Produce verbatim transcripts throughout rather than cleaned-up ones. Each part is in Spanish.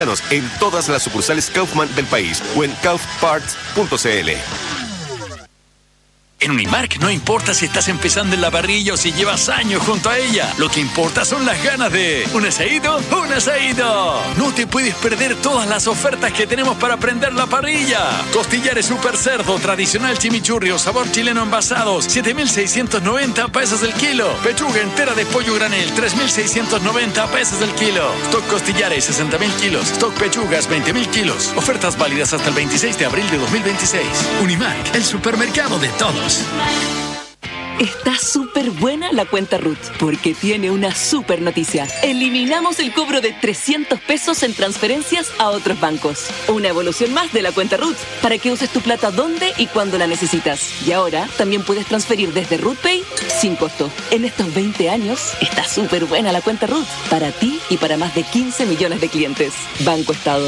en todas las sucursales Kaufman del país o en kauf parts punto c l. En Unimark no importa si estás empezando en la parrilla o si llevas años junto a ella. Lo que importa son las ganas de un asadito, un asadito. No te puedes perder todas las ofertas que tenemos para prender la parrilla. Costillares super cerdo, tradicional chimichurri o sabor chileno envasados, siete mil seiscientos noventa pesos el kilo. Pechuga entera de pollo granel, tres mil seiscientos noventa pesos el kilo. Stock costillares, sesenta mil kilos. Stock pechugas, veinte mil kilos. Ofertas válidas hasta el veintiséis de abril de dos mil veintiséis. Unimark, el supermercado de todos. Está súper buena la cuenta Ruth, porque tiene una súper noticia. Eliminamos el cobro de trescientos pesos en transferencias a otros bancos. Una evolución más de la cuenta Ruth, para que uses tu plata donde y cuando la necesitas. Y ahora también puedes transferir desde RuthPay sin costo. En estos veinte años, está súper buena la cuenta Ruth, para ti y para más de quince millones de clientes. Banco Estado.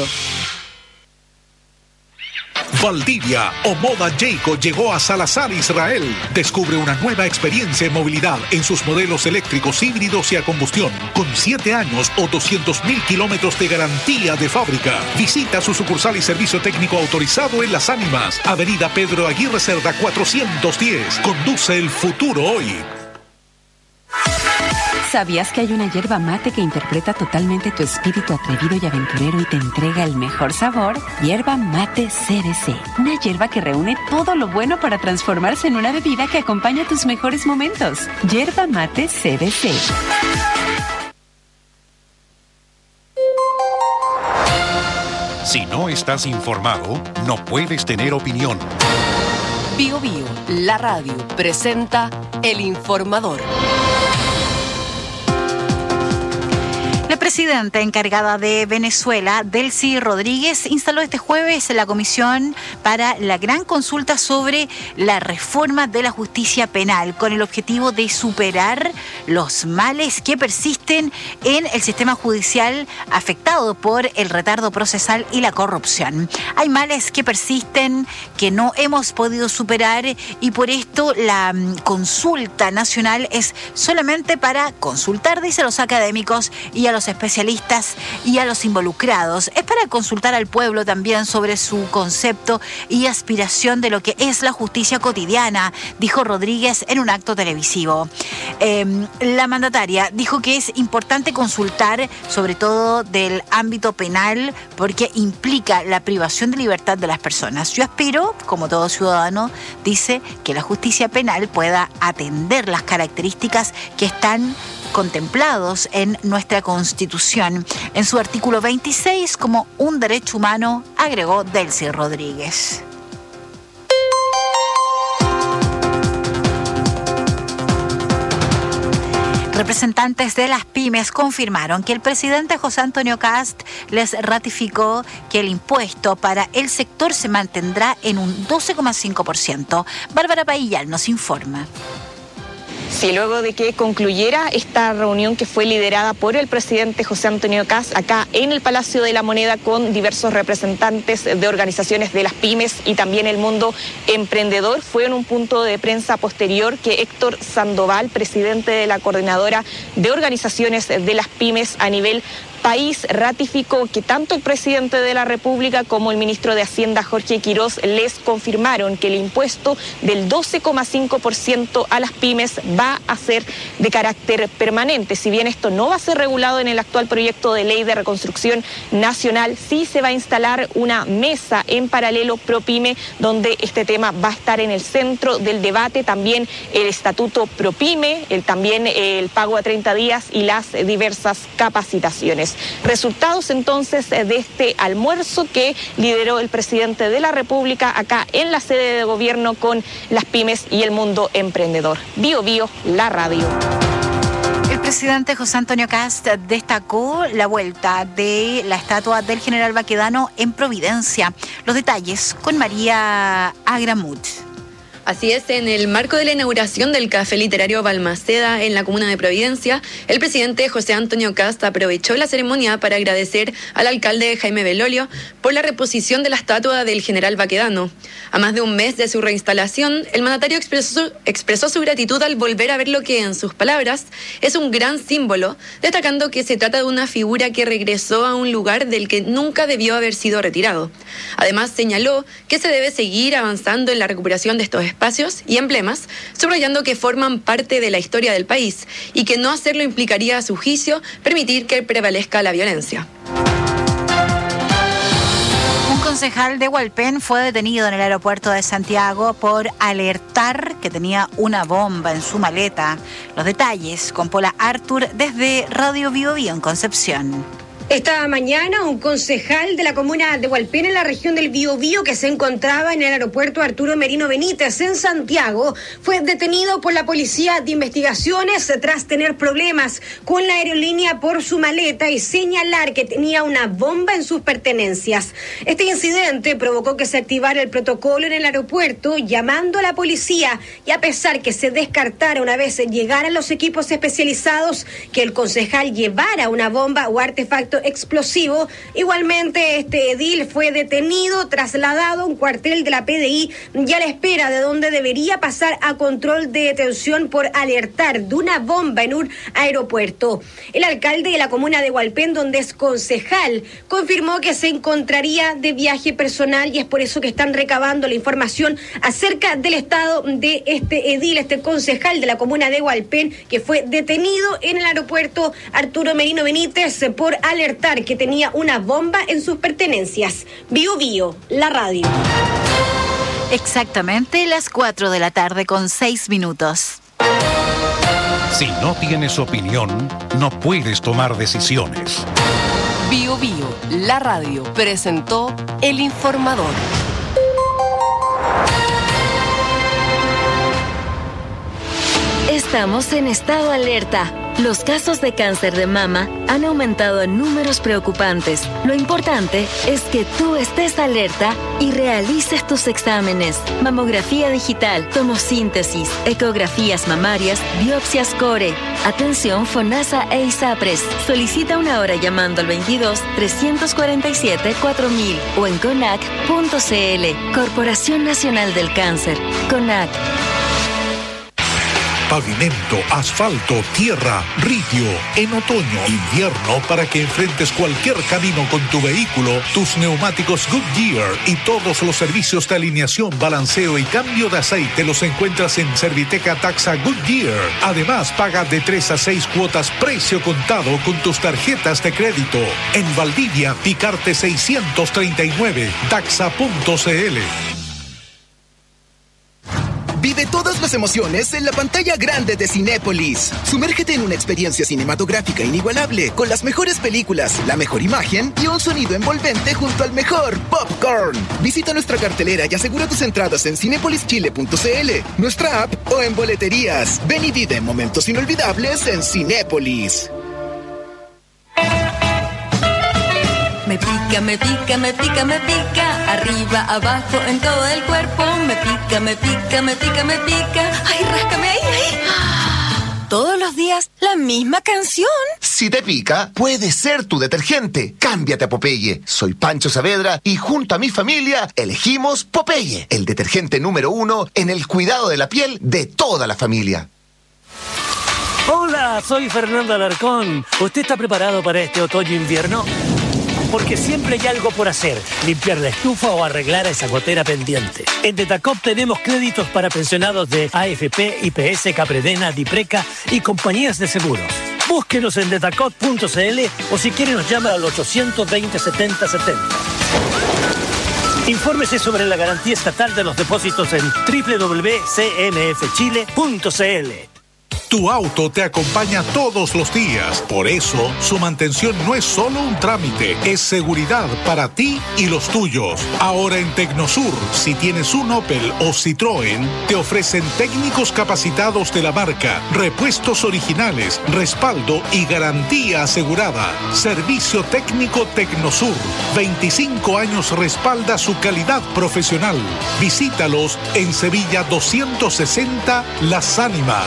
Valdivia o Moda Jayco llegó a Salazar, Israel. Descubre una nueva experiencia en movilidad en sus modelos eléctricos, híbridos y a combustión, con siete años o doscientos mil kilómetros de garantía de fábrica. Visita su sucursal y servicio técnico autorizado en Las Ánimas, Avenida Pedro Aguirre Cerda cuatrocientos diez. Conduce el futuro hoy. ¿Sabías que hay una yerba mate que interpreta totalmente tu espíritu atrevido y aventurero y te entrega el mejor sabor? Yerba mate C B C. Una yerba que reúne todo lo bueno para transformarse en una bebida que acompaña tus mejores momentos. Yerba mate C B C. Si no estás informado, no puedes tener opinión. Bio Bio, la radio, presenta El Informador. La presidenta encargada de Venezuela, Delcy Rodríguez, instaló este jueves la comisión para la gran consulta sobre la reforma de la justicia penal, con el objetivo de superar los males que persisten en el sistema judicial afectado por el retardo procesal y la corrupción. Hay males que persisten, que no hemos podido superar, y por esto la um, consulta nacional es solamente para consultar, dicen los académicos y a los especialistas y a los involucrados. Es para consultar al pueblo también sobre su concepto y aspiración de lo que es la justicia cotidiana, dijo Rodríguez en un acto televisivo. Eh, la mandataria dijo que es importante consultar sobre todo del ámbito penal porque implica la privación de libertad de las personas. Yo aspiro, como todo ciudadano, dice, que la justicia penal pueda atender las características que están contemplados en nuestra Constitución. En su artículo veintiséis, como un derecho humano, agregó Delcy Rodríguez. Representantes de las pymes confirmaron que el presidente José Antonio Kast les ratificó que el impuesto para el sector se mantendrá en un doce coma cinco por ciento. Bárbara Paillal nos informa. Sí, luego de que concluyera esta reunión que fue liderada por el presidente José Antonio Kast acá en el Palacio de la Moneda con diversos representantes de organizaciones de las pymes y también el mundo emprendedor, fue en un punto de prensa posterior que Héctor Sandoval, presidente de la Coordinadora de Organizaciones de las Pymes a nivel país, ratificó que tanto el presidente de la República como el ministro de Hacienda, Jorge Quirós, les confirmaron que el impuesto del doce coma cinco por ciento a las pymes va a ser de carácter permanente. Si bien esto no va a ser regulado en el actual proyecto de ley de reconstrucción nacional, sí se va a instalar una mesa en paralelo ProPyme, donde este tema va a estar en el centro del debate, también el estatuto ProPyme, el, también el pago a treinta días y las diversas capacitaciones. Resultados entonces de este almuerzo que lideró el presidente de la República acá en la sede de gobierno con las pymes y el mundo emprendedor. Bio Bio, la radio. El presidente José Antonio Kast destacó la vuelta de la estatua del general Baquedano en Providencia. Los detalles con María Agramut. Así es, en el marco de la inauguración del Café Literario Balmaceda en la comuna de Providencia, el presidente José Antonio Kast aprovechó la ceremonia para agradecer al alcalde Jaime Belolio por la reposición de la estatua del general Baquedano. A más de un mes de su reinstalación, el mandatario expresó, expresó su gratitud al volver a ver lo que, en sus palabras, es un gran símbolo, destacando que se trata de una figura que regresó a un lugar del que nunca debió haber sido retirado. Además, señaló que se debe seguir avanzando en la recuperación de estos espacios espacios y emblemas, subrayando que forman parte de la historia del país y que no hacerlo implicaría, a su juicio, permitir que prevalezca la violencia. Un concejal de Hualpén fue detenido en el aeropuerto de Santiago por alertar que tenía una bomba en su maleta. Los detalles con Paula Artur desde Radio Bio Bio en Concepción. Esta mañana, un concejal de la comuna de Hualpén, en la región del Biobío, que se encontraba en el aeropuerto Arturo Merino Benítez, en Santiago, fue detenido por la Policía de Investigaciones tras tener problemas con la aerolínea por su maleta y señalar que tenía una bomba en sus pertenencias. Este incidente provocó que se activara el protocolo en el aeropuerto, llamando a la policía, y a pesar que se descartara una vez llegaran los equipos especializados que el concejal llevara una bomba o artefacto explosivo, igualmente este edil fue detenido, trasladado a un cuartel de la P D I y a la espera de donde debería pasar a control de detención por alertar de una bomba en un aeropuerto. El alcalde de la comuna de Hualpén, donde es concejal, confirmó que se encontraría de viaje personal y es por eso que están recabando la información acerca del estado de este edil, este concejal de la comuna de Hualpén, que fue detenido en el aeropuerto Arturo Merino Benítez por alertar que tenía una bomba en sus pertenencias. Bio Bio, la radio. Exactamente las cuatro de la tarde con seis minutos. Si no tienes opinión, no puedes tomar decisiones. Bio Bio, la radio, presentó El Informador. Estamos en estado alerta. Los casos de cáncer de mama han aumentado en números preocupantes. Lo importante es que tú estés alerta y realices tus exámenes. Mamografía digital, tomosíntesis, ecografías mamarias, biopsias core. Atención FONASA e ISAPRES. Solicita una hora llamando al veintidós, trescientos cuarenta y siete, cuatro mil o en conac punto c l. Corporación Nacional del Cáncer. CONAC. Pavimento, asfalto, tierra, ridio. En otoño, invierno, para que enfrentes cualquier camino con tu vehículo, tus neumáticos Goodyear y todos los servicios de alineación, balanceo y cambio de aceite los encuentras en Serviteca Taxa Goodyear. Además, paga de tres a seis cuotas precio contado con tus tarjetas de crédito. En Valdivia, Picarte seiscientos treinta y nueve, taxa punto c l. Vive todas las emociones en la pantalla grande de Cinépolis. Sumérgete en una experiencia cinematográfica inigualable, con las mejores películas, la mejor imagen y un sonido envolvente junto al mejor popcorn. Visita nuestra cartelera y asegura tus entradas en cinépolis chile punto c l, nuestra app o en boleterías. Ven y vive momentos inolvidables en Cinépolis. Me pica, me pica, me pica, me pica. Arriba, abajo, en todo el cuerpo. Me pica, me pica, me pica, me pica. Ay, ráscame ahí, ahí. Todos los días, la misma canción. Si te pica, puede ser tu detergente. Cámbiate a Popeye. Soy Pancho Saavedra y junto a mi familia elegimos Popeye, el detergente número uno en el cuidado de la piel de toda la familia. Hola, soy Fernando Alarcón. ¿Usted está preparado para este otoño-invierno? Porque siempre hay algo por hacer, limpiar la estufa o arreglar esa gotera pendiente. En Detacop tenemos créditos para pensionados de A F P, I P S, Capredena, Dipreca y compañías de seguros. Búsquenos en detacop punto c l o si quiere nos llama al ochocientos veinte, setenta setenta. Infórmese sobre la garantía estatal de los depósitos en doble u doble u doble u punto c m f chile punto c l. Tu auto te acompaña todos los días. Por eso, su mantención no es solo un trámite, es seguridad para ti y los tuyos. Ahora en Tecnosur, si tienes un Opel o Citroën, te ofrecen técnicos capacitados de la marca, repuestos originales, respaldo y garantía asegurada. Servicio técnico Tecnosur. veinticinco años respalda su calidad profesional. Visítalos en Sevilla doscientos sesenta Las Ánimas.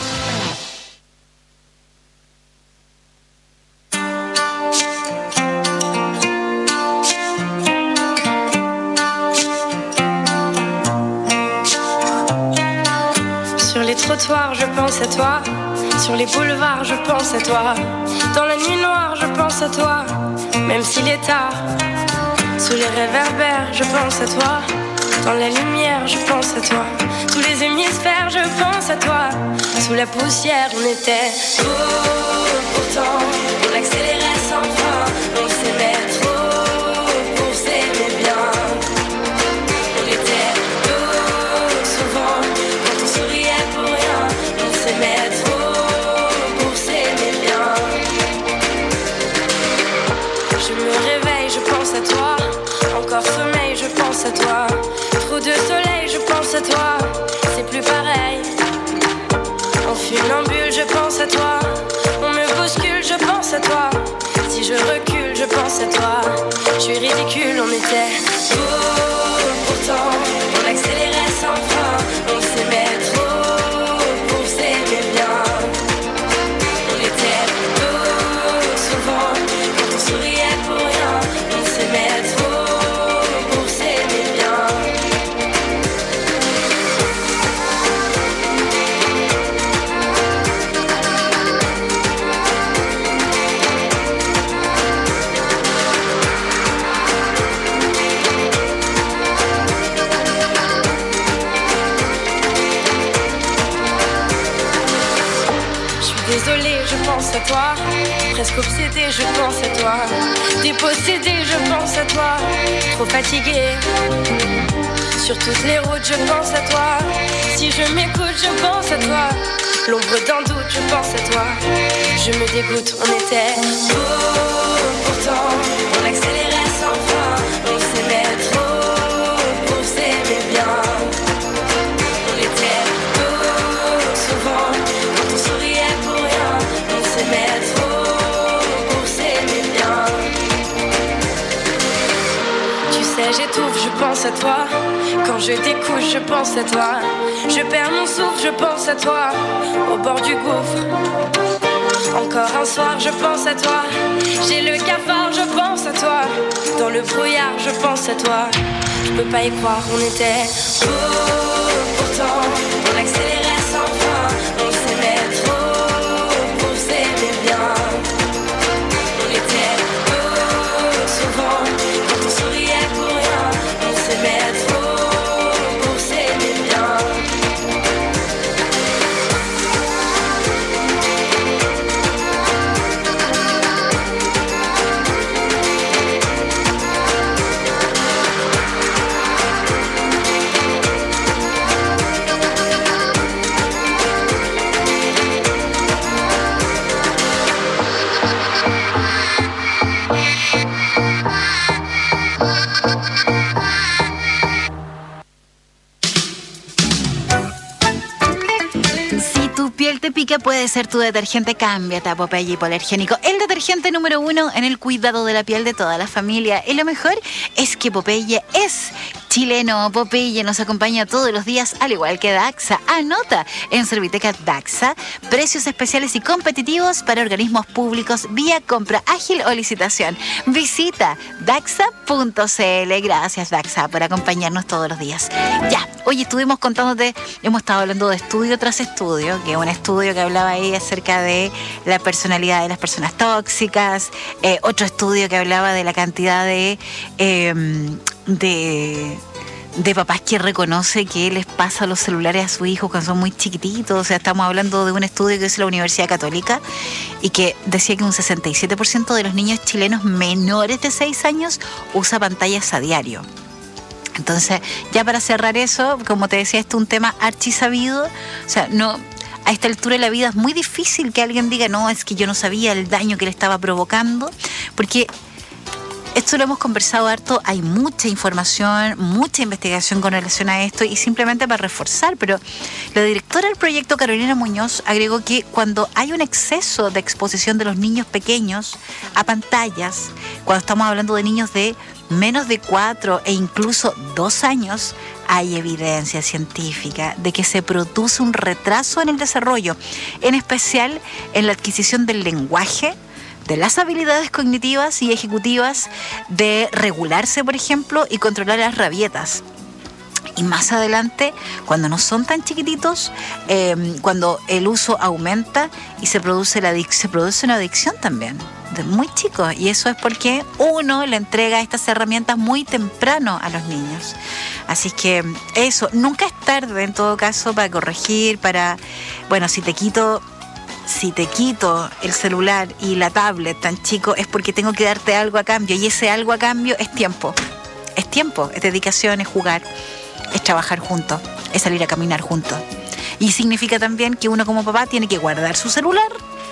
Je pense à toi, sur les boulevards je pense à toi, dans la nuit noire je pense à toi, même s'il est tard. Sous les réverbères je pense à toi, dans la lumière je pense à toi, tous les hémisphères je pense à toi, sous la poussière on était. Oh, pourtant on accélérait sans fin, on s'aimait trop pour s'aimer bien. On était oh, souvent quand on souriait pour rien, on s'aimait trop pour s'aimer bien. Je me réveille, je pense à toi, encore sommeil, je pense à toi, trop de soleil, je pense à toi, c'est plus pareil. En funambule, je pense à toi, on me bouscule, je pense à toi, si je recule, je pense à toi, je suis ridicule, on était. Oh, pourtant, on accélérait sans fin, on s'aimait trop pour s'aimer bien. On était oh, souvent, quand on souriait pour rien, on s'aimait trop pour s'aimer bien. Désolée, je pense à toi, presque obsédée, je pense à toi, dépossédée, je pense à toi, trop fatiguée. Sur toutes les routes, je pense à toi, si je m'écoute, je pense à toi, l'ombre d'un doute, je pense à toi, je me dégoûte, on était. Oh, pourtant, on accélérait sans fin, on s'aimait trop pour s'aimer bien. On était oh, souvent, quand on souriait pour rien, on s'aimait trop pour s'aimer bien. Tu sais, j'étouffe, je pense à toi, quand je découche, je pense à toi, je perds mon souffle, je pense à toi, au bord du gouffre. Encore un soir, je pense à toi, j'ai le cafard, je pense à toi, dans le brouillard, je pense à toi, je peux pas y croire, on était. Oh, pourtant, on accélérait sans fin, on s'aimait trop pour s'aimer bien. On était oh, souvent, quand on souriait pour rien, on s'aimait trop pour s'aimer bien. pica puede ser tu detergente. Cámbiate a Popeye hipoalergénico, el detergente número uno en el cuidado de la piel de toda la familia. Y lo mejor es que Popeye es chileno. Popeye nos acompaña todos los días, al igual que Daxa. Anota en Serviteca Daxa precios especiales y competitivos para organismos públicos vía compra ágil o licitación. Visita daxa punto c l. Gracias, Daxa, por acompañarnos todos los días. Ya, hoy estuvimos contándote, hemos estado hablando de estudio tras estudio, que es un estudio que hablaba ahí acerca de la personalidad de las personas tóxicas, eh, otro estudio que hablaba de la cantidad de... Eh, de de papás que reconoce que les pasa los celulares a sus hijos cuando son muy chiquititos. O sea, estamos hablando de un estudio que hizo la Universidad Católica y que decía que un sesenta y siete por ciento de los niños chilenos menores de seis años usa pantallas a diario. Entonces, ya para cerrar eso, como te decía, esto es un tema archisabido. O sea, no... A esta altura de la vida es muy difícil que alguien diga, no, es que yo no sabía el daño que le estaba provocando, porque esto lo hemos conversado harto, hay mucha información, mucha investigación con relación a esto, y simplemente para reforzar, pero la directora del proyecto, Carolina Muñoz, agregó que cuando hay un exceso de exposición de los niños pequeños a pantallas, cuando estamos hablando de niños de menos de cuatro e incluso dos años, hay evidencia científica de que se produce un retraso en el desarrollo, en especial en la adquisición del lenguaje, de las habilidades cognitivas y ejecutivas, de regularse, por ejemplo, y controlar las rabietas. Y más adelante, cuando no son tan chiquititos, eh, cuando el uso aumenta y se produce, la, se produce una adicción también, de muy chicos. Y eso es porque uno le entrega estas herramientas muy temprano a los niños. Así que eso, nunca es tarde en todo caso para corregir, para, bueno, si te quito... Si te quito el celular y la tablet tan chico es porque tengo que darte algo a cambio, y ese algo a cambio es tiempo. Es tiempo, es dedicación, es jugar, es trabajar juntos, es salir a caminar juntos. Y significa también que uno como papá tiene que guardar su celular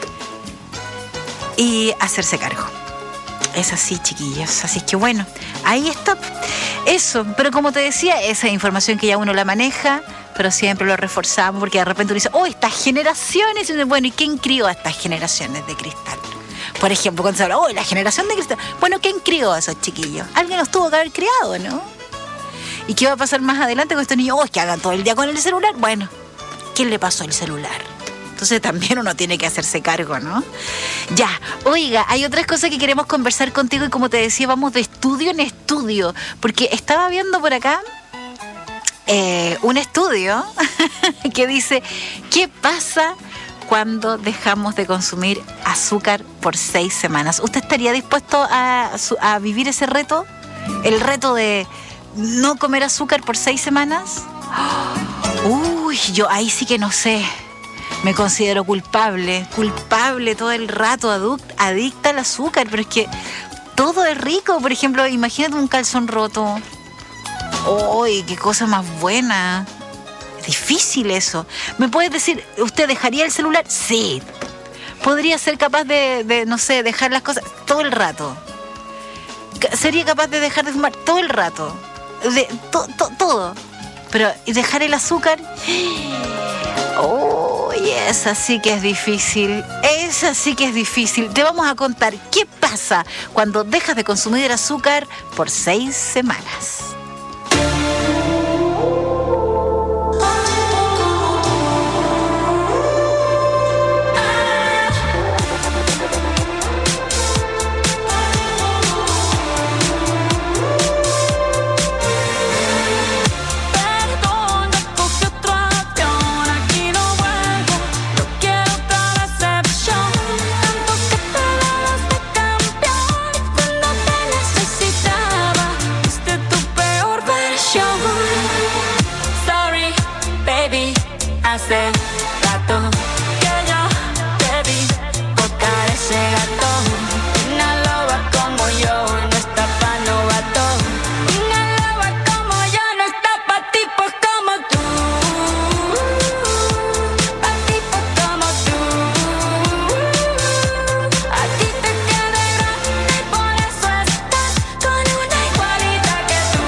y hacerse cargo. Es así, chiquillos. Así que bueno, ahí está eso. Pero como te decía, esa información que ya uno la maneja, pero siempre lo reforzamos porque de repente uno dice, oh, estas generaciones. Y bueno, ¿y quién crió a estas generaciones de cristal? Por ejemplo, cuando se habla, oh, la generación de cristal. Bueno, ¿quién crió a esos chiquillos? Alguien los tuvo que haber criado, ¿no? ¿Y qué va a pasar más adelante con estos niños? Oh, es que hagan todo el día con el celular. Bueno, ¿quién le pasó el celular? Entonces también uno tiene que hacerse cargo, ¿no? Ya, oiga, hay otras cosas que queremos conversar contigo y como te decía, vamos de estudio en estudio, porque estaba viendo por acá eh, un estudio que dice, ¿qué pasa cuando dejamos de consumir azúcar por seis semanas? ¿Usted estaría dispuesto a, a vivir ese reto? El reto de no comer azúcar por seis semanas. Uy, yo ahí sí que no sé. Me considero culpable, culpable todo el rato, adicta al azúcar, pero es que todo es rico. Por ejemplo, imagínate un calzón roto. ¡Uy, qué cosa más buena! Es difícil eso. ¿Me puedes decir, usted dejaría el celular? Sí. ¿Podría ser capaz de, de, no sé, dejar las cosas todo el rato? ¿Sería capaz de dejar de fumar todo el rato? De, to, to, todo. Pero, ¿y dejar el azúcar? ¡Oh! Y esa sí que es difícil, esa sí que es difícil. Te vamos a contar qué pasa cuando dejas de consumir azúcar por seis semanas. Hace rato que yo te vi tocar ese gato. Una loba como yo no está pa' novato. Una loba como yo no está pa' tipos como tú. Pa' tipos como tú. A ti te queda grande y por eso estás con una igualita que tú.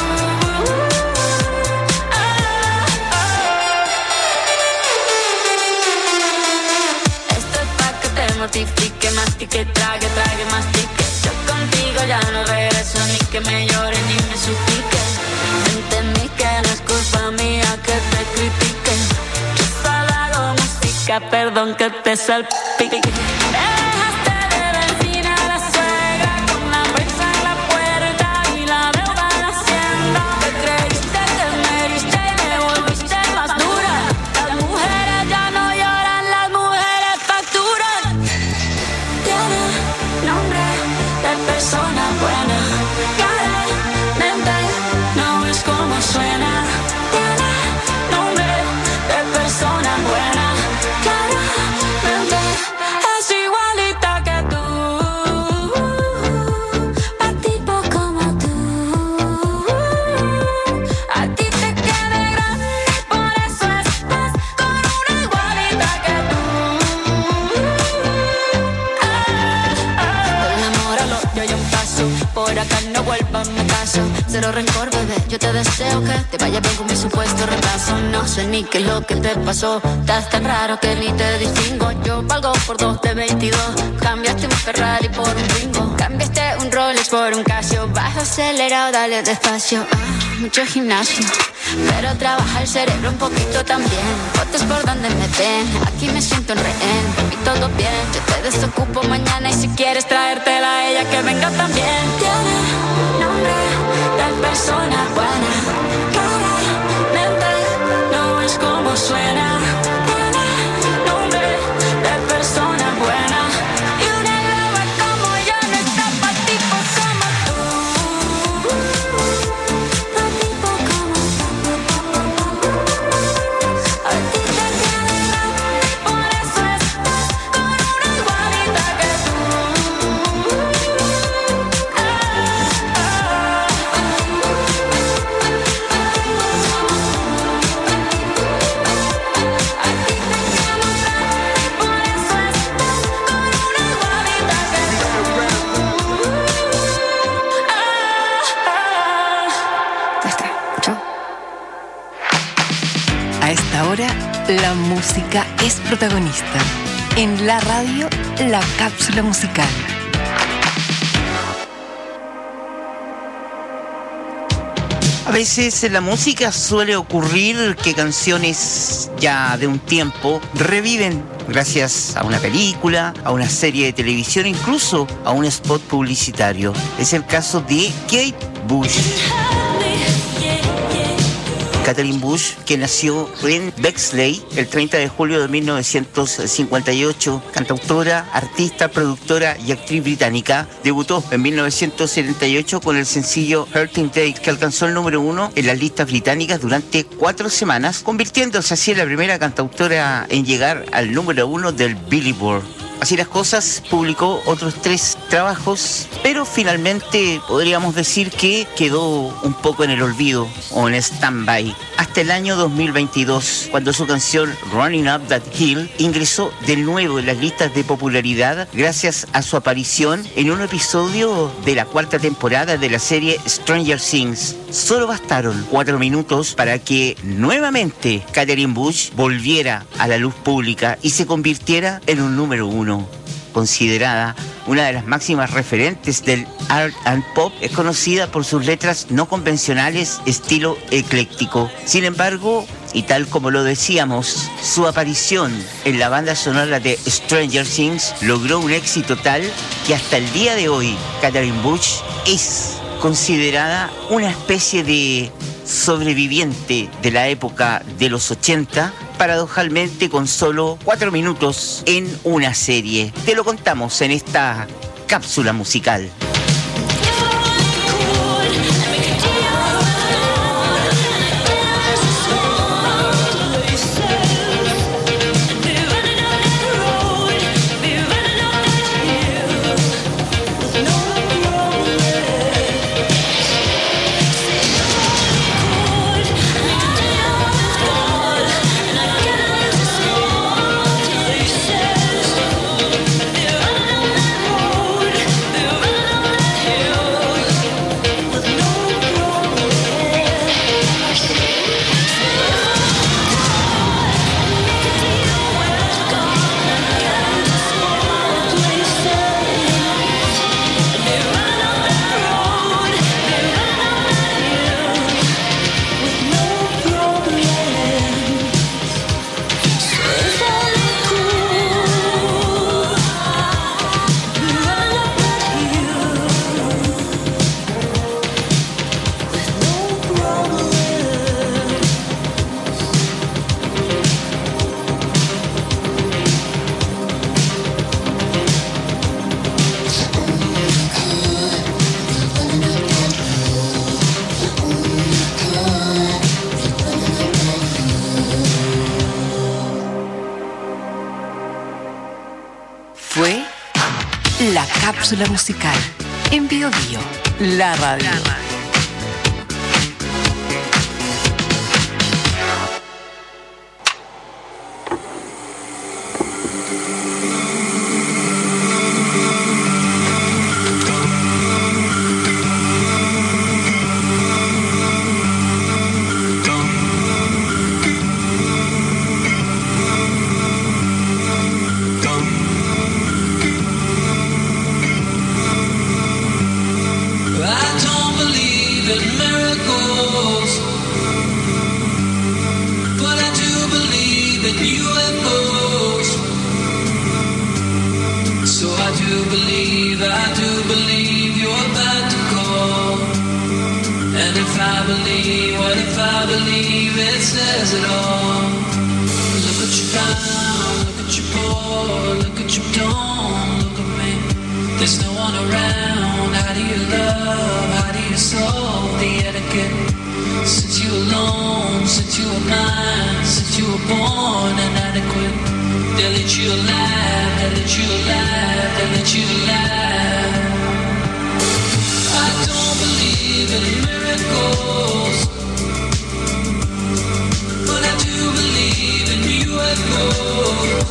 Mortifique, mastique, trague, trague, mastique. Yo contigo ya no regreso, ni que me llore ni me suplique. Entendí que no es culpa mía que te critique. Yo solo hago música, perdón que te salpique. vuelvan me caso. Cero rencor, bebé, yo te deseo que te vaya bien con mi supuesto retraso. No sé ni qué es lo que te pasó, estás tan raro que ni te distingo. Yo valgo por dos de veintidós, cambiaste un Ferrari por un Twingo. Cambiaste un Rolex por un Casio, vas acelerado, dale despacio. Ah, mucho gimnasio, pero trabaja el cerebro un poquito también. Fotos por donde me ven, aquí me siento en rehén. Por mí todo bien, yo te desocupo mañana. Y si quieres traértela a ella, que venga también. Tiene nombre de persona buena, claramente no es como suena. Tiene nombre de persona buena, y una loba como yo no está pa' tipos como tú. Pa' tipos como tú. A ti te tiene grande y por eso estás con una igualita que tú. A esta hora, la música es protagonista. En la radio, la cápsula musical. A veces en la música suele ocurrir que canciones ya de un tiempo reviven gracias a una película, a una serie de televisión, incluso a un spot publicitario. Es el caso de Kate Bush. Catherine Bush, que nació en Bexley el treinta de julio de mil novecientos cincuenta y ocho, cantautora, artista, productora y actriz británica, debutó en mil novecientos setenta y ocho con el sencillo Hurting Day, que alcanzó el número uno en las listas británicas durante cuatro semanas, convirtiéndose así en la primera cantautora en llegar al número uno del Billboard. Así las cosas, publicó otros tres trabajos, pero finalmente podríamos decir que quedó un poco en el olvido o en stand-by hasta el año dos mil veintidós, cuando su canción Running Up That Hill ingresó de nuevo en las listas de popularidad gracias a su aparición en un episodio de la cuarta temporada de la serie Stranger Things. Solo bastaron cuatro minutos para que nuevamente Catherine Bush volviera a la luz pública y se convirtiera en un número uno. Considerada una de las máximas referentes del art and pop, es conocida por sus letras no convencionales, estilo ecléctico. Sin embargo, y tal como lo decíamos, su aparición en la banda sonora de Stranger Things logró un éxito tal que hasta el día de hoy Catherine Bush es considerada una especie de sobreviviente de la época de los ochenta, paradojalmente con solo cuatro minutos en una serie. Te lo contamos en esta cápsula musical. La cápsula musical en Bio Bio, la radio. La radio. believe, what if I believe it says it all? Look at you now, look at you poor, look at you don't look at me. There's no one around, how do you love, how do you solve the etiquette? Since you alone, since you were mine, since you were born inadequate, they let you laugh, they let you laugh, they let you laugh. I don't believe in miracles, but I do believe in U F Os.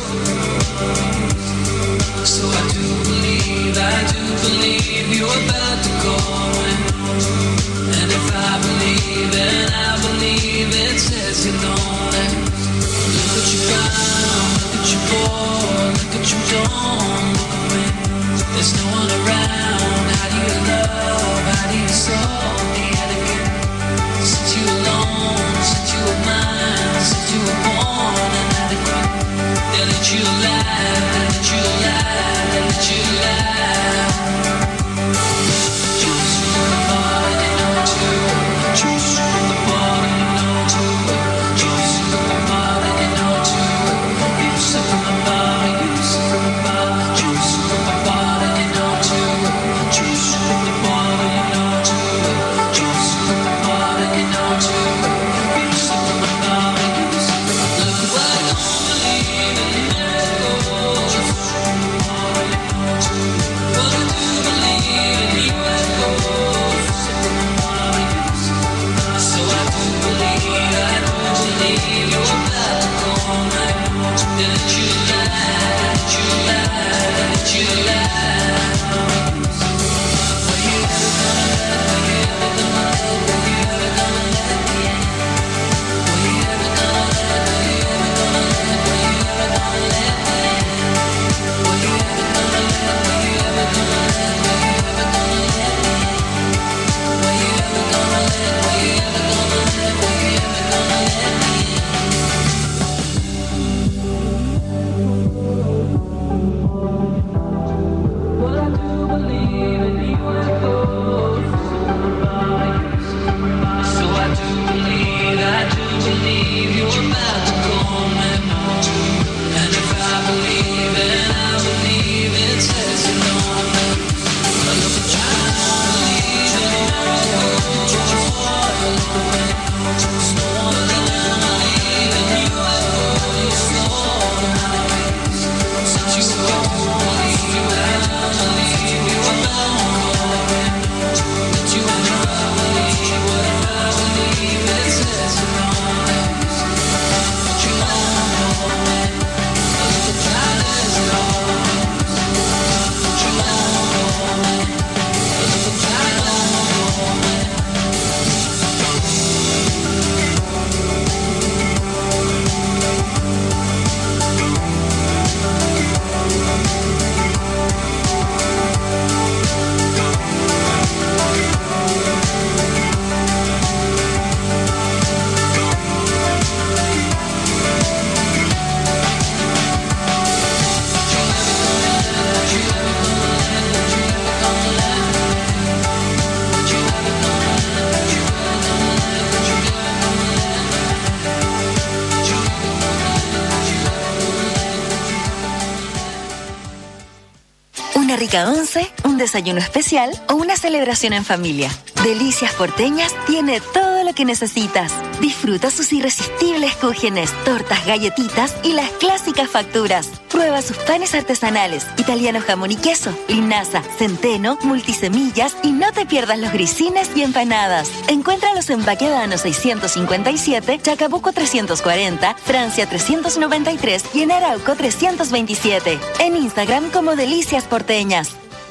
So I do believe, I do believe you're about to call me. And if I believe, and I believe it says you're lonely. Look at you brown, look at you poor, look at you don't look at me. There's no one around, how do you love, how do you solve the etiquette? Since you alone, since you were mine, since you were born inadequate, they let you laugh, they let you laugh, they let you laugh. Juice from the bottom, you know too. Juice from the bottom, you know too. Juice from the bottom, you know too. Juice from the bottom, juice from the bottom, juice from the bottom, you know too. Juice from the bottom, you know too. Juice from the bottom, you know too. Juice from the bottom, juice from the bottom. Look, I don't believe in miracles. Juice from the bottom, you know too. But I do believe in U F Os. So I do believe, I do believe you're about to call me. They let you laugh, let you laugh, let you laugh. Were you ever gonna let, were you ever gonna let, were you ever gonna let me in? Were you ever gonna let, were you ever gonna let, were you ever gonna let me in? Were you ever gonna let, were you ever gonna let, were you ever gonna let me in? Were you ever gonna let, were you ever gonna let, were you ever gonna let me in? But I do believe in U F Os. So I do believe, I do believe you're about to call me. And if I believe, and I believe it says you know me. But look at you, I don't believe in miracles. Look at me, there's no one around. I believe in U F Os. Since you were born, you I don't believe you were bound. That you and I believe what I believe it says you know me. But you don't know me. Look at that as long. But you don't know me. Look at that don't know me. Una rica once, un desayuno especial o una celebración en familia. Delicias Porteñas tiene todo lo que necesitas. Disfruta sus irresistibles cúgenes, tortas, galletitas y las clásicas facturas. Prueba sus panes artesanales, italiano jamón y queso, linaza, centeno, multisemillas y no te pierdas los grisines y empanadas. Encuéntralos en Baquedano seiscientos cincuenta y siete, Chacabuco trescientos cuarenta, Francia trescientos noventa y tres y en Arauco trescientos veintisiete. En Instagram como Delicias Porteñas.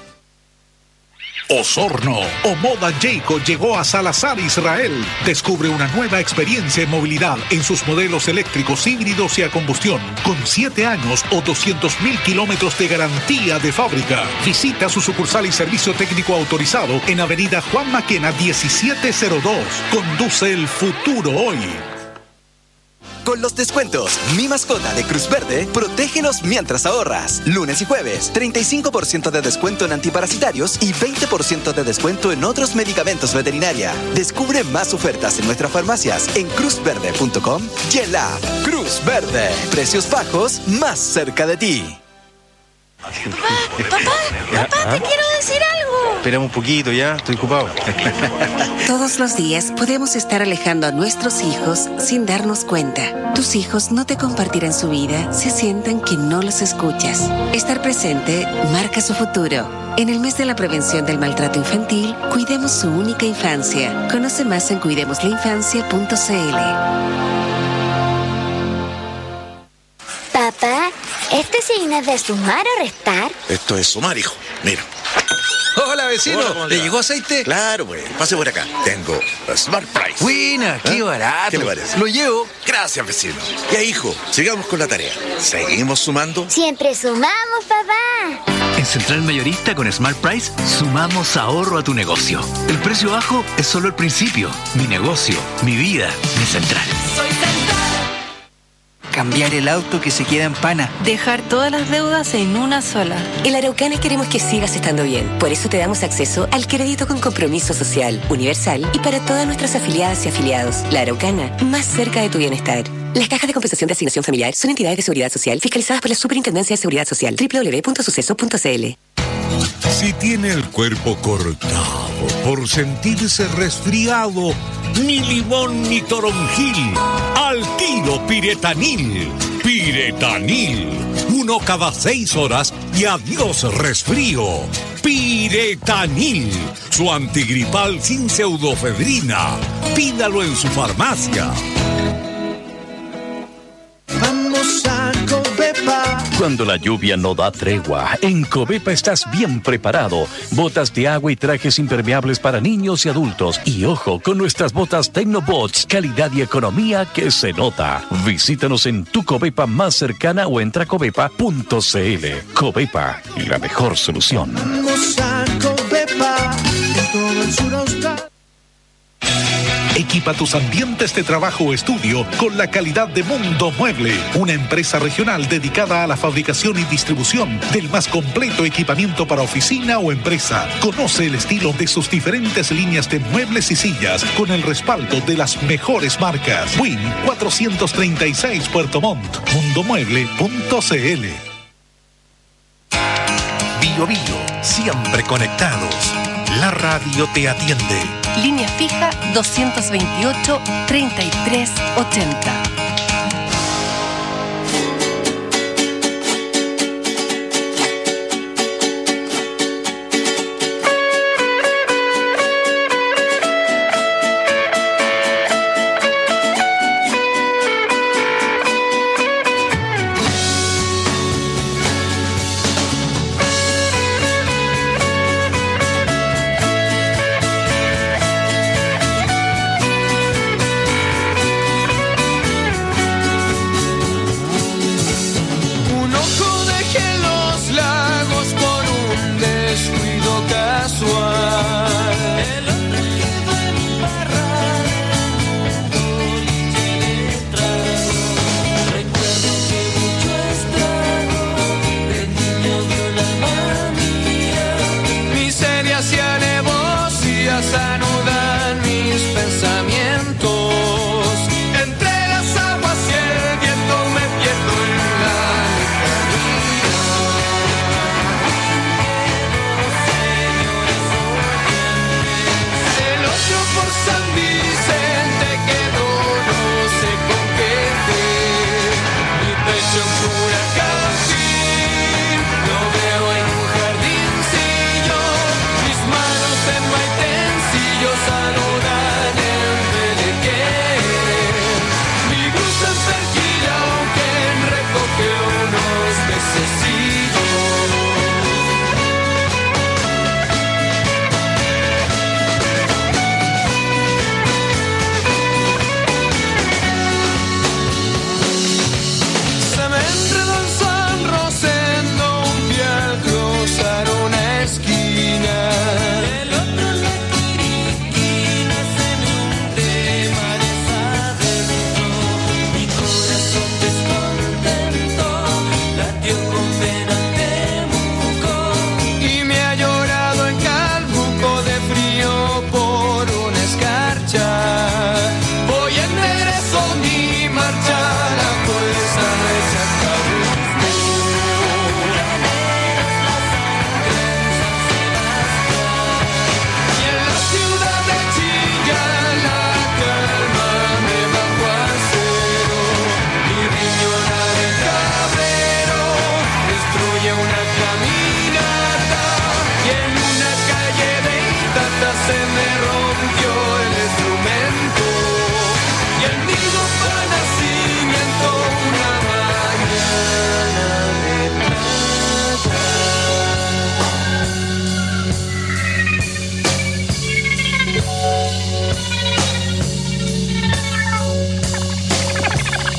Osorno o Moda Jayco llegó a Salazar, Israel. Descubre una nueva experiencia en movilidad en sus modelos eléctricos híbridos y a combustión, con siete años o doscientos mil kilómetros de garantía de fábrica. Visita su sucursal y servicio técnico autorizado en Avenida Juan Maquena diecisiete cero dos. Conduce el futuro hoy. con los descuentos. Mi mascota de Cruz Verde, protégelos mientras ahorras. Lunes y jueves, treinta y cinco por ciento de descuento en antiparasitarios y veinte por ciento de descuento en otros medicamentos veterinaria. Descubre más ofertas en nuestras farmacias en cruz verde punto com y en la app Cruz Verde. Precios bajos más cerca de ti. Papá, papá, te quiero decir algo. Esperamos un poquito ya, estoy ocupado. Todos los días podemos estar alejando a nuestros hijos sin darnos cuenta. Tus hijos no te compartirán su vida si sienten que no los escuchas. Estar presente marca su futuro. En el mes de la prevención del maltrato infantil, cuidemos su única infancia. Conoce más en cuidemos la infancia punto c l. Papá, ¿este signo es de sumar o restar? Esto es sumar, hijo. Mira. Hola, vecino. Hola, ¿Le llegó aceite? Claro, pues. Pase por acá. Tengo Smart Price. Buena, qué ¿Eh? barato. ¿Qué le parece? Lo llevo. Gracias, vecino. Ya, hijo, sigamos con la tarea. ¿Seguimos sumando? Siempre sumamos, papá. En Central Mayorista con Smart Price sumamos ahorro a tu negocio. El precio bajo es solo el principio. Mi negocio, mi vida, mi Central. Soy Central. Cambiar el auto que se queda en pana. Dejar todas las deudas en una sola. En Araucana queremos que sigas estando bien. Por eso te damos acceso al crédito con compromiso social, universal y para todas nuestras afiliadas y afiliados. La Araucana, más cerca de tu bienestar. Las cajas de compensación de asignación familiar son entidades de seguridad social fiscalizadas por la Superintendencia de Seguridad Social. doble u doble u doble u punto suceso punto c l. Si tiene el cuerpo cortado por sentirse resfriado, ni limón ni toronjil, al tiro Piretanil. Piretanil, uno cada seis horas y adiós resfrío. Piretanil, su antigripal sin pseudofedrina. Pídalo en su farmacia. Vamos a Covepa. Cuando la lluvia no da tregua, en Covepa estás bien preparado. Botas de agua y trajes impermeables para niños y adultos. Y ojo, con nuestras botas Tecnobots, calidad y economía que se nota. Visítanos en tu Covepa más cercana o entra a covepa punto c l. Covepa, la mejor solución. Vamos a Covepa. En todo el sur austral. Equipa tus ambientes de trabajo o estudio con la calidad de Mundo Mueble, una empresa regional dedicada a la fabricación y distribución del más completo equipamiento para oficina o empresa. Conoce el estilo de sus diferentes líneas de muebles y sillas con el respaldo de las mejores marcas. Win cuatrocientos treinta y seis Puerto Montt, mundo mueble punto c l. Bio Bio, siempre conectados. La radio te atiende. Línea fija doscientos veintiocho, treinta y tres ochenta.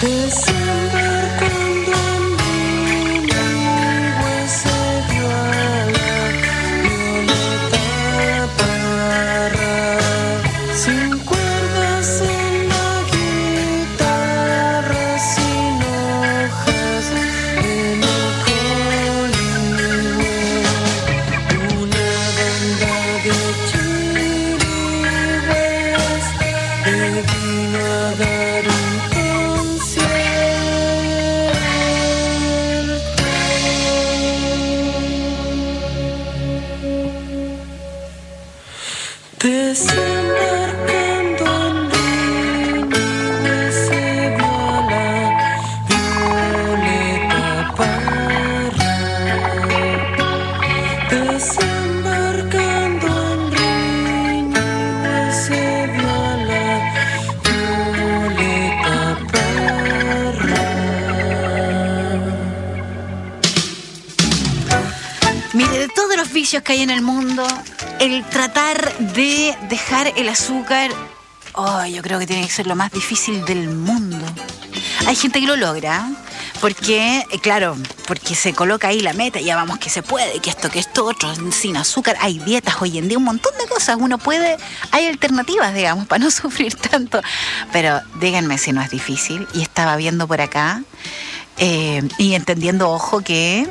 Que hay en el mundo, el tratar de dejar el azúcar, oh, yo creo que tiene que ser lo más difícil del mundo. Hay gente que lo logra, porque, claro, porque se coloca ahí la meta, ya vamos que se puede, que esto, que esto, otro, sin azúcar. Hay dietas hoy en día, un montón de cosas, uno puede, hay alternativas, digamos, para no sufrir tanto. Pero díganme si no es difícil. Y estaba viendo por acá, eh, y entendiendo, ojo, que...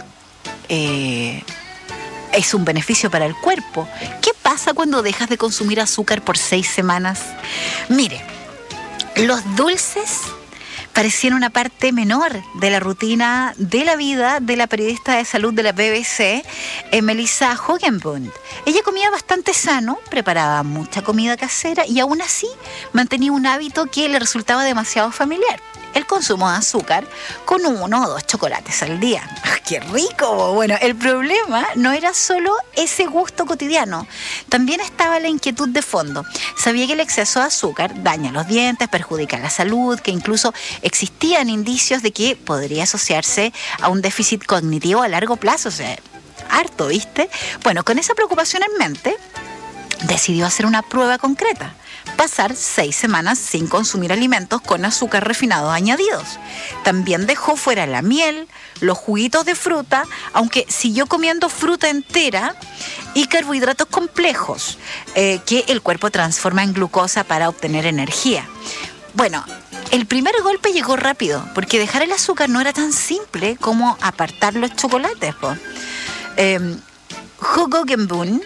Eh, es un beneficio para el cuerpo. ¿Qué pasa cuando dejas de consumir azúcar por seis semanas? Mire, los dulces parecían una parte menor de la rutina de la vida de la periodista de salud de la B B C, eh, Melissa Hogenbund. Ella comía bastante sano, preparaba mucha comida casera y aún así mantenía un hábito que le resultaba demasiado familiar: el consumo de azúcar con uno o dos chocolates al día. ¡Qué rico! Bueno, el problema no era solo ese gusto cotidiano. También estaba la inquietud de fondo. Sabía que el exceso de azúcar daña los dientes, perjudica la salud, que incluso existían indicios de que podría asociarse a un déficit cognitivo a largo plazo. O sea, harto, ¿viste? Bueno, con esa preocupación en mente, decidió hacer una prueba concreta: pasar seis semanas sin consumir alimentos con azúcar refinado añadidos. También dejó fuera la miel, los juguitos de fruta, aunque siguió comiendo fruta entera, y carbohidratos complejos, eh, que el cuerpo transforma en glucosa para obtener energía. Bueno, el primer golpe llegó rápido, porque dejar el azúcar no era tan simple como apartar los chocolates. Eh, Hogenbund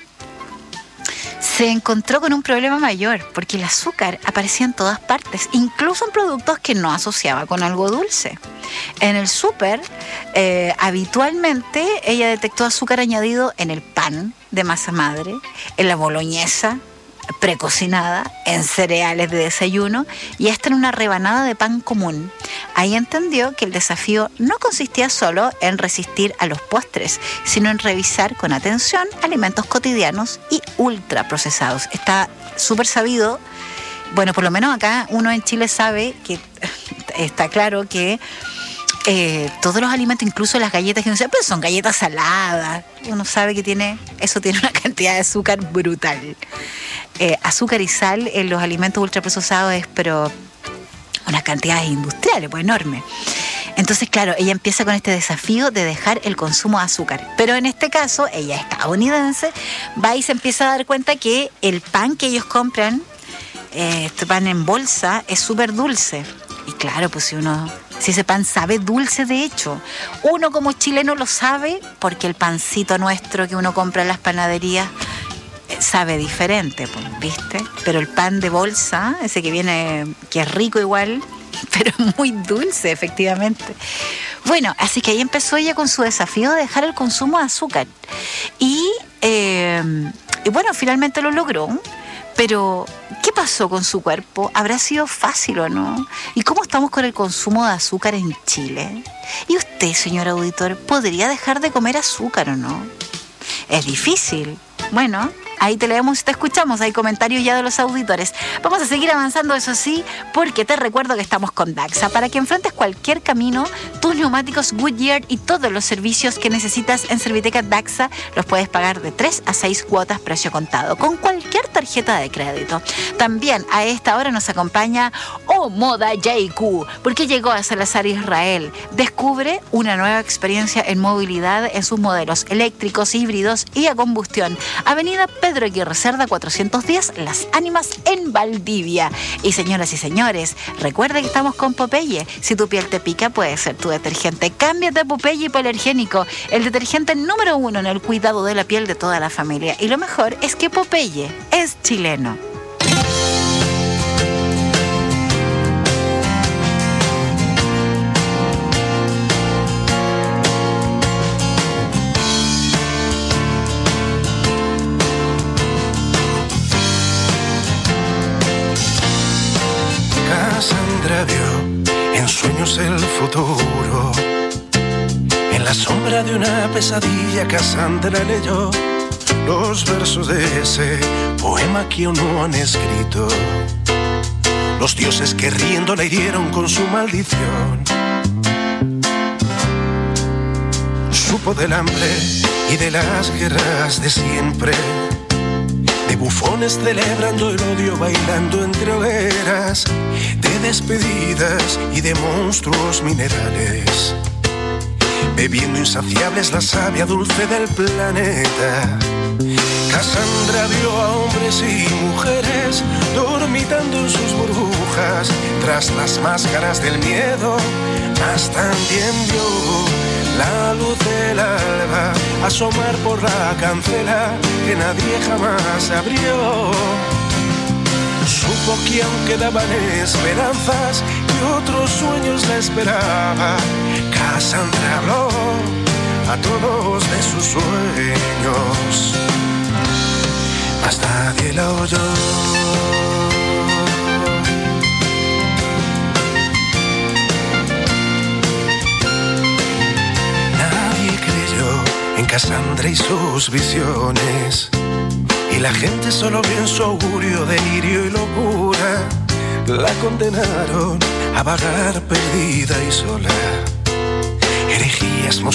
se encontró con un problema mayor, porque el azúcar aparecía en todas partes, incluso en productos que no asociaba con algo dulce. En el súper, eh, habitualmente ella detectó azúcar añadido en el pan de masa madre, en la boloñesa precocinada, en cereales de desayuno y hasta en una rebanada de pan común. Ahí entendió que el desafío no consistía solo en resistir a los postres, sino en revisar con atención alimentos cotidianos y ultraprocesados. Está súper sabido, bueno, por lo menos acá uno en Chile sabe que está claro que Eh, todos los alimentos, incluso las galletas que uno sabe, pero son galletas saladas. Uno sabe que tiene, eso tiene una cantidad de azúcar brutal. Eh, azúcar y sal en los alimentos ultraprocesados es, pero unas cantidades industriales, pues enormes. Entonces, claro, ella empieza con este desafío de dejar el consumo de azúcar. Pero en este caso, ella es estadounidense, va y se empieza a dar cuenta que el pan que ellos compran, eh, este pan en bolsa, es súper dulce. Y claro, pues si uno... Si ese pan sabe dulce, de hecho, uno como chileno lo sabe porque el pancito nuestro que uno compra en las panaderías sabe diferente, pues, ¿viste? Pero el pan de bolsa, ese que viene, que es rico igual, pero muy dulce, efectivamente. Bueno, así que ahí empezó ella con su desafío de dejar el consumo de azúcar. Y, eh, y bueno, finalmente lo logró. Pero, ¿qué pasó con su cuerpo? ¿Habrá sido fácil o no? ¿Y cómo estamos con el consumo de azúcar en Chile? ¿Y usted, señor auditor, podría dejar de comer azúcar o no? Es difícil. Bueno, ahí te leemos y te escuchamos. Hay comentarios ya de los auditores. Vamos a seguir avanzando, eso sí, porque te recuerdo que estamos con Daxa. Para que enfrentes cualquier camino, tus neumáticos Goodyear y todos los servicios que necesitas en Serviteca Daxa los puedes pagar de tres a seis cuotas precio contado, con cualquier tarjeta de crédito. También a esta hora nos acompaña o Moda J Q, porque llegó a Salazar Israel. Descubre una nueva experiencia en movilidad en sus modelos eléctricos, híbridos y a combustión. Avenida Pedro Aguirre Cerda cuatrocientos diez, Las Ánimas, en Valdivia. Y señoras y señores, recuerda que estamos con Popeye. Si tu piel te pica, puede ser tu detergente. Cámbiate a Popeye Hipoalergénico, el detergente número uno en el cuidado de la piel de toda la familia. Y lo mejor es que Popeye es chileno. Cassandra vio en sueños el futuro. En la sombra de una pesadilla, Cassandra leyó los versos de ese poema que aún no han escrito. Los dioses que riendo la hirieron con su maldición. Supo del hambre y de las guerras de siempre, de bufones celebrando el odio, bailando entre hogueras, de despedidas y de monstruos minerales, bebiendo insaciables la savia dulce del planeta. Cassandra vio a hombres y mujeres dormitando en sus burbujas tras las máscaras del miedo, mas también vio la luz del alba asomar por la cancela que nadie jamás abrió. Supo que aún quedaban esperanzas y otros sueños la esperaba. Cassandra habló a todos de sus sueños, mas nadie la oyó. En Cassandra y sus visiones, y la gente solo vio en su augurio delirio y locura. La condenaron a vagar perdida y sola. Herejías